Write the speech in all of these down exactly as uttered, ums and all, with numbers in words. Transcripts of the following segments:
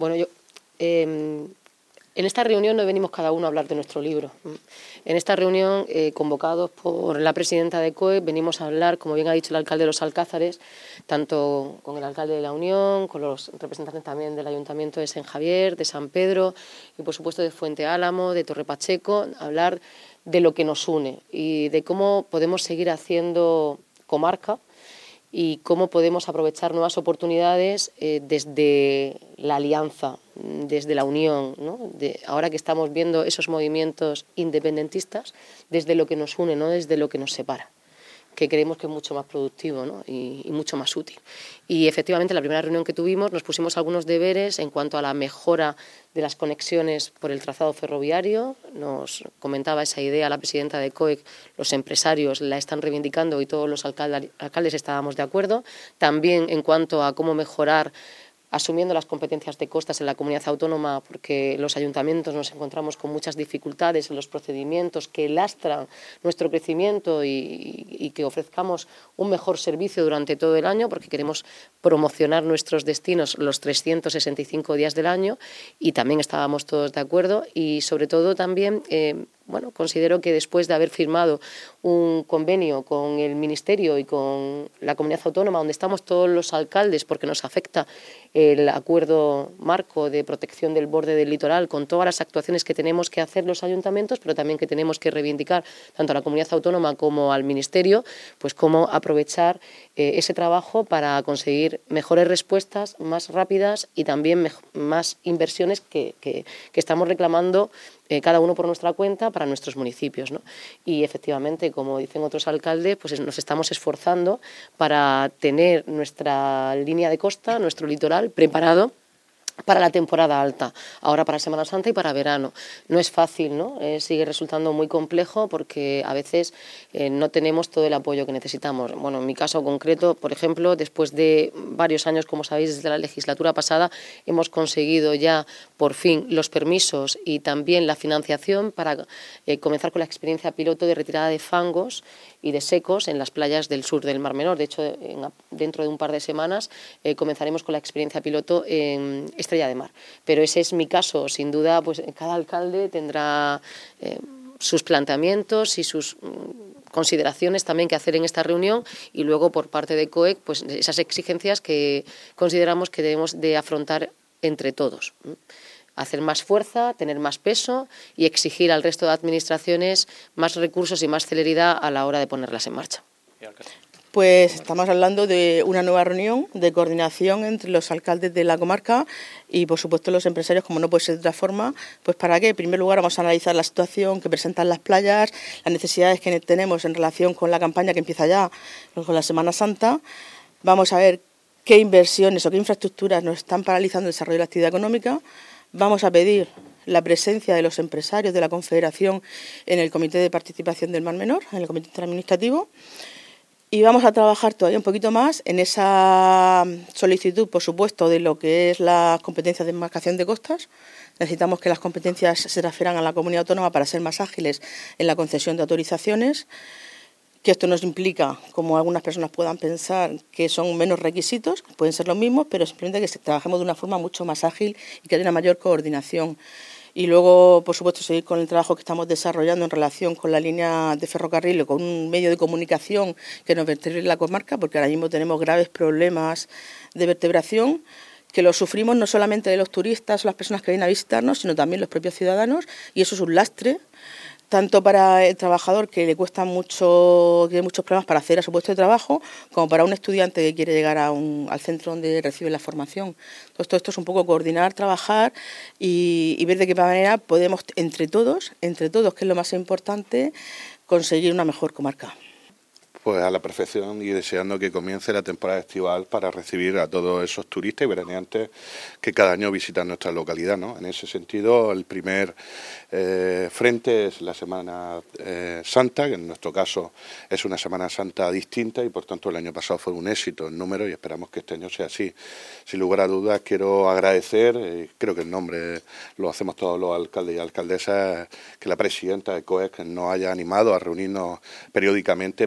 Bueno, yo... Eh, En esta reunión no venimos cada uno a hablar de nuestro libro. En esta reunión, eh, convocados por la presidenta de C O E, venimos a hablar, como bien ha dicho el alcalde de Los Alcázares, tanto con el alcalde de la Unión, con los representantes también del Ayuntamiento de San Javier, de San Pedro y, por supuesto, de Fuente Álamo, de Torre Pacheco, hablar de lo que nos une y de cómo podemos seguir haciendo comarca y cómo podemos aprovechar nuevas oportunidades eh, desde la alianza, desde la unión, ¿no? De, ahora que estamos viendo esos movimientos independentistas, desde lo que nos une, no desde lo que nos separa, que creemos que es mucho más productivo, ¿no? y, y mucho más útil. Y efectivamente, en la primera reunión que tuvimos nos pusimos algunos deberes en cuanto a la mejora de las conexiones por el trazado ferroviario. Nos comentaba esa idea la presidenta de C O E, los empresarios la están reivindicando y todos los alcaldes, alcaldes estábamos de acuerdo. También en cuanto a cómo mejorar asumiendo las competencias de costas en la comunidad autónoma, porque los ayuntamientos nos encontramos con muchas dificultades en los procedimientos que lastran nuestro crecimiento y, y que ofrezcamos un mejor servicio durante todo el año, porque queremos promocionar nuestros destinos los trescientos sesenta y cinco días del año, y también estábamos todos de acuerdo. Y sobre todo también eh, bueno, considero que después de haber firmado un convenio con el Ministerio y con la comunidad autónoma, donde estamos todos los alcaldes, porque nos afecta el acuerdo marco de protección del borde del litoral, con todas las actuaciones que tenemos que hacer los ayuntamientos, pero también que tenemos que reivindicar tanto a la comunidad autónoma como al Ministerio, pues cómo aprovechar eh, ese trabajo para conseguir mejores respuestas, más rápidas y también más inversiones que, que, que estamos reclamando eh, cada uno por nuestra cuenta para nuestros municipios, ¿no? Y efectivamente, como dicen otros alcaldes, pues nos estamos esforzando para tener nuestra línea de costa, nuestro litoral preparado para la temporada alta, ahora para Semana Santa y para verano. No es fácil, ¿no? Eh, sigue resultando muy complejo porque a veces eh, no tenemos todo el apoyo que necesitamos. Bueno, en mi caso concreto, por ejemplo, después de varios años, como sabéis, desde la legislatura pasada, hemos conseguido ya por fin los permisos y también la financiación para eh, comenzar con la experiencia piloto de retirada de fangos y de secos en las playas del sur del Mar Menor. De hecho, en, dentro de un par de semanas eh, comenzaremos con la experiencia piloto en Estrella de Mar. Pero ese es mi caso. Sin duda, pues cada alcalde tendrá eh, sus planteamientos y sus mm, consideraciones también que hacer en esta reunión, y luego por parte de C O E, pues esas exigencias que consideramos que debemos de afrontar entre todos. Hacer más fuerza, tener más peso y exigir al resto de administraciones más recursos y más celeridad a la hora de ponerlas en marcha. Pues estamos hablando de una nueva reunión de coordinación entre los alcaldes de la comarca y, por supuesto, los empresarios, como no puede ser de otra forma. Pues para qué, en primer lugar, vamos a analizar la situación que presentan las playas, las necesidades que tenemos en relación con la campaña que empieza ya, con la Semana Santa. Vamos a ver qué inversiones o qué infraestructuras nos están paralizando el desarrollo de la actividad económica. Vamos a pedir la presencia de los empresarios de la Confederación en el Comité de Participación del Mar Menor, en el Comité Interadministrativo, y vamos a trabajar todavía un poquito más en esa solicitud, por supuesto, de lo que es la competencia de demarcación de costas. Necesitamos que las competencias se transfieran a la comunidad autónoma para ser más ágiles en la concesión de autorizaciones, que esto nos implica, como algunas personas puedan pensar, que son menos requisitos, pueden ser los mismos, pero simplemente que trabajemos de una forma mucho más ágil y que haya una mayor coordinación. Y luego, por supuesto, seguir con el trabajo que estamos desarrollando en relación con la línea de ferrocarril o con un medio de comunicación que nos vertebre la comarca, porque ahora mismo tenemos graves problemas de vertebración, que los sufrimos no solamente de los turistas o las personas que vienen a visitarnos, sino también los propios ciudadanos, y eso es un lastre, tanto para el trabajador, que le cuesta mucho, tiene muchos problemas para acceder a su puesto de trabajo, como para un estudiante que quiere llegar a un, al centro donde recibe la formación. Entonces, todo esto es un poco coordinar, trabajar y, y ver de qué manera podemos, entre todos, entre todos, que es lo más importante, conseguir una mejor comarca. Pues a la perfección, y deseando que comience la temporada estival para recibir a todos esos turistas y veraneantes que cada año visitan nuestra localidad, ¿no? En ese sentido, el primer eh, frente es la Semana eh, Santa, que en nuestro caso es una Semana Santa distinta y por tanto el año pasado fue un éxito en número y esperamos que este año sea así. Sin lugar a dudas, quiero agradecer, eh, creo que en nombre lo hacemos todos los alcaldes y alcaldesas, que la presidenta de C O E nos haya animado a reunirnos periódicamente para atajar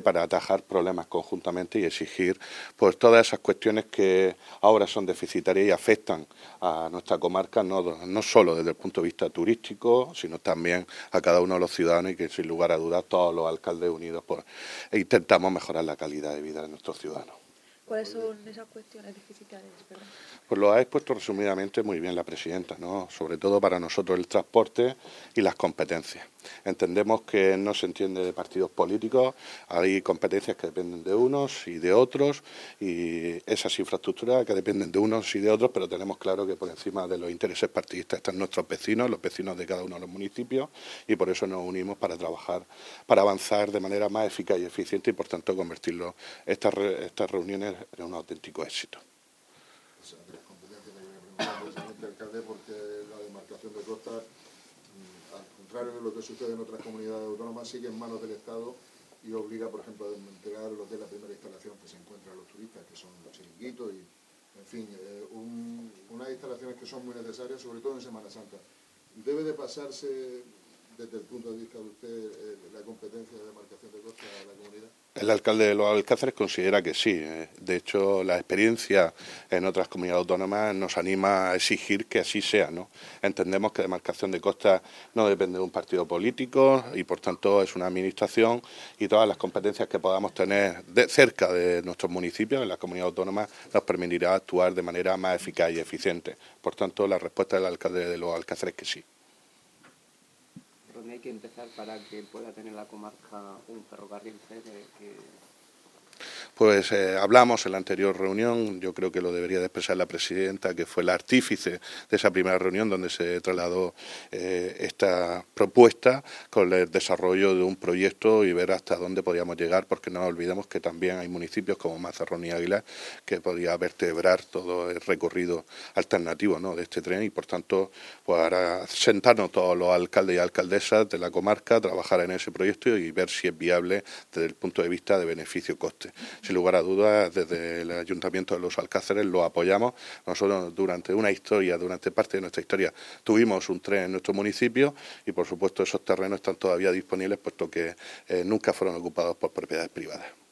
atajar problemas conjuntamente y exigir pues todas esas cuestiones que ahora son deficitarias y afectan a nuestra comarca, no, no solo desde el punto de vista turístico, sino también a cada uno de los ciudadanos, y que sin lugar a dudas todos los alcaldes unidos pues intentamos mejorar la calidad de vida de nuestros ciudadanos. ¿Cuáles son esas cuestiones deficitarias? Perdón. Pues lo ha expuesto resumidamente muy bien la presidenta, ¿no? Sobre todo para nosotros el transporte y las competencias. Entendemos que no se entiende de partidos políticos, hay competencias que dependen de unos y de otros, y esas infraestructuras que dependen de unos y de otros, pero tenemos claro que por encima de los intereses partidistas están nuestros vecinos, los vecinos de cada uno de los municipios, y por eso nos unimos para trabajar, para avanzar de manera más eficaz y eficiente y por tanto convertirlo estas, re, estas reuniones en un auténtico éxito. Alcalde, porque la demarcación de costas, al contrario de lo que sucede en otras comunidades autónomas, sigue en manos del Estado y obliga, por ejemplo, a desmantelar lo que es la primera instalación que se encuentra a los turistas, que son los chiringuitos y, en fin, eh, un, unas instalaciones que son muy necesarias, sobre todo en Semana Santa. ¿Debe de pasarse, desde el punto de vista de usted, eh, la competencia de demarcación de costas a la comunidad? El alcalde de Los Alcázares considera que sí. De hecho, la experiencia en otras comunidades autónomas nos anima a exigir que así sea, ¿no? Entendemos que demarcación de costas no depende de un partido político y, por tanto, es una administración, y todas las competencias que podamos tener de cerca de nuestros municipios, en las comunidades autónomas, nos permitirá actuar de manera más eficaz y eficiente. Por tanto, la respuesta del alcalde de Los Alcázares es que sí. ¿Dónde hay que empezar para que pueda tener la comarca un ferrocarril C E R que...? Pues eh, hablamos en la anterior reunión, yo creo que lo debería de expresar la presidenta, que fue la artífice de esa primera reunión donde se trasladó eh, esta propuesta con el desarrollo de un proyecto y ver hasta dónde podíamos llegar, porque no olvidemos que también hay municipios como Mazarrón y Águilas que podría vertebrar todo el recorrido alternativo, ¿no?, de este tren, y por tanto pues ahora sentarnos todos los alcaldes y alcaldesas de la comarca, trabajar en ese proyecto y ver si es viable desde el punto de vista de beneficio-coste. Sin lugar a dudas, desde el Ayuntamiento de Los Alcázares lo apoyamos. Nosotros durante una historia, durante parte de nuestra historia, tuvimos un tren en nuestro municipio y, por supuesto, esos terrenos están todavía disponibles, puesto que eh, nunca fueron ocupados por propiedades privadas.